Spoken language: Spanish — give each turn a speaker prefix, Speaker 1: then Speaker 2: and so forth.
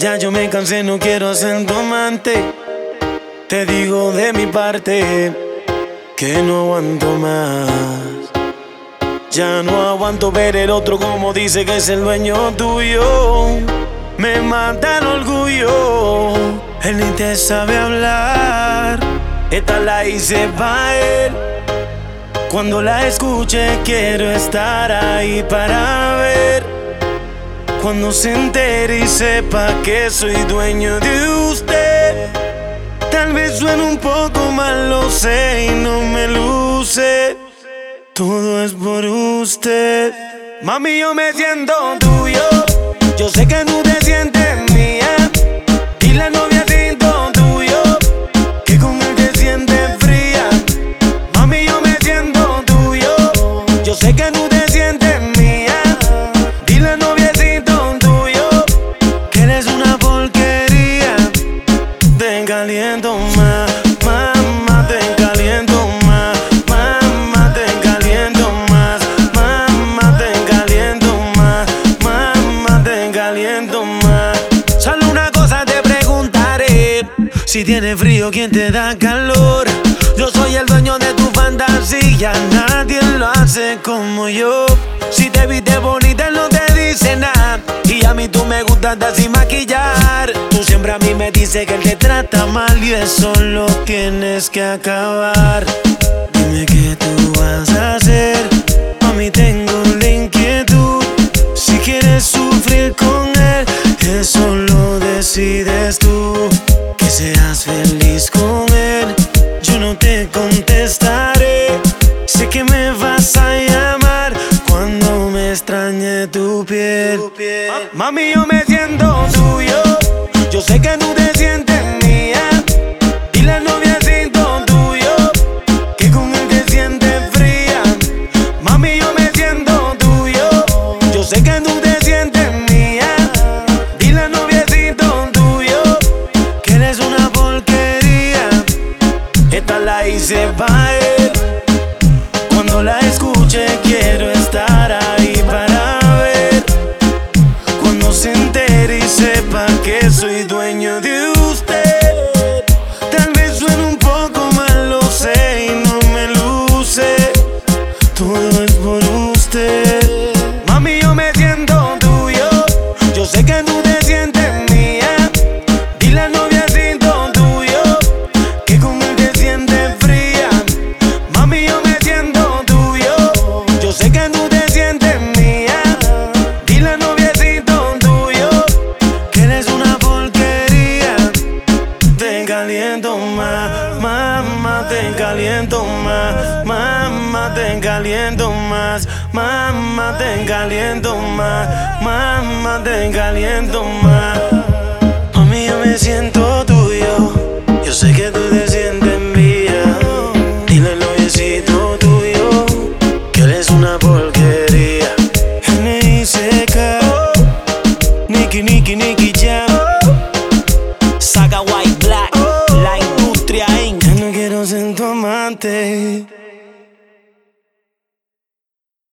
Speaker 1: Ya yo me cansé, no quiero ser tu amante. Te digo de mi parte que no aguanto más. Ya no aguanto ver el otro como dice que es el dueño tuyo. Me mata el orgullo. Él ni te sabe hablar. Esta la hice pa' él. Cuando la escuche quiero estar ahí para ver. Cuando se entere y sepa que soy dueño de usted. Tal vez suene un poco mal, lo sé, y no me luce. Todo es por usted. Mami, yo me siento tuyo. Yo sé que tú te sientes mía. Y la novia siento tuyo, que con él te sientes fría. Mami, yo me siento tuyo. Yo sé que tú te sientes mía. Dile noviecito tuyo que eres una porquería. Te caliento más, mamá, te caliento más. Mamá, te caliento más. Mamá, te caliento más. Mamá, te caliento más. Solo una cosa te preguntaré: si tienes frío, ¿quién te da calor? Yo soy el dueño de tu fantasía, nadie lo hace como yo. Si te viste bonita, él no te dice nada. Y a mí tú me gustas sin maquillar. Tú siempre a mí me dices que él te trata mal, y eso lo tienes que acabar. Dime qué tú vas a hacer. Mami, tengo la inquietud. Si quieres sufrir con él, eso lo decides tú. Que seas feliz con él, yo no te contestaré. Sé que me vas a llamar cuando me extrañe tu piel. Mami, yo me siento tuyo. Yo sé que tú te sientes mía. Y la novia siento tuyo, que con él te sientes fría. Mami, yo me siento tuyo. Yo sé que tú te sientes mía. Y la novia siento tuyo, que eres una porquería. Esta la hice pa' él. Cuando la escuche quiero estar ahí para ver. Cuando se entere y sepa que soy dueño de usted. Tal vez suene un poco mal, lo sé, y no me luce. Todo es por usted. Mami, yo me siento tuyo. Yo sé que tú te sientes mía. Dile al noviecito tuyo que con él te sientes fría. Mami, yo me siento tuyo. Yo sé que tú te sientes mía. Dile al noviecito tuyo que eres una porquería. Te caliento más, mamá, te caliento más. Mamá, te caliento más. Mamá, te caliento más. Mamá, te caliento más. Mami, yo me siento tuyo. Yo sé que tú te sientes mía. Dile al noviecito tuyo que eres una porquería. N.I.C.K. Nicky, Nicky, Nicky Jam.